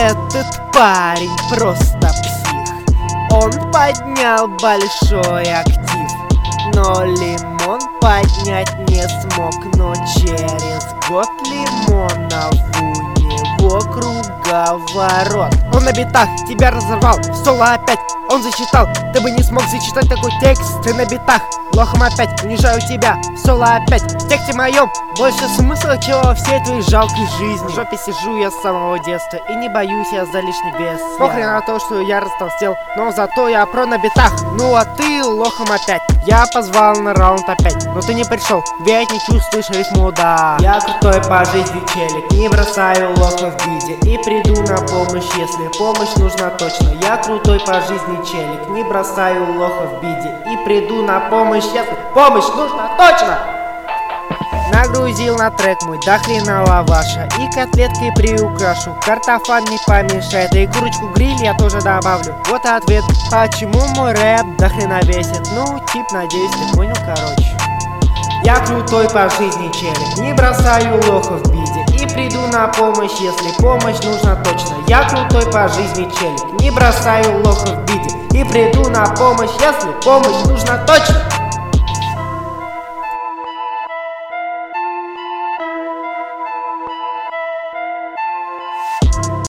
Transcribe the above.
Этот парень просто псих. Он поднял большой актив, но лимон поднять не смог. Но через год лимонов у него круговорот. Он на битах тебя разорвал, в соло опять он зачитал. Ты бы не смог зачитать такой текст. Ты на битах, лохом опять унижаю тебя, в соло опять. В тексте моем больше смысла, чем во всей твоей жалкой жизни. В жопе сижу я с самого детства и не боюсь я за лишний вес. Похрен на то, что я растолстел, но зато я про на битах. Ну а ты лохом опять. Я позвал на раунд опять, но ты не пришел, ведь не чувствуешь рифму, да. Я крутой по жизни челик, не бросаю лохов в виде и приду на помощь, если помощь нужна точно. Я крутой по жизни челик, не бросаю лохов в виде и приду на помощь, если помощь нужна точно. Нагрузил на трек мой до хрена лаваша и котлеткой приукрашу. Картофан не помешает, и курочку гриль я тоже добавлю. Вот ответ, почему мой рэп до хрена весит. Ну, тип, надеюсь, ты понял, короче. Я крутой по жизни челик, не бросаю лохов в биде и приду на помощь, если помощь нужна точно. Я крутой по жизни челик, не бросаю лохов в биде и приду на помощь, если помощь нужна точно.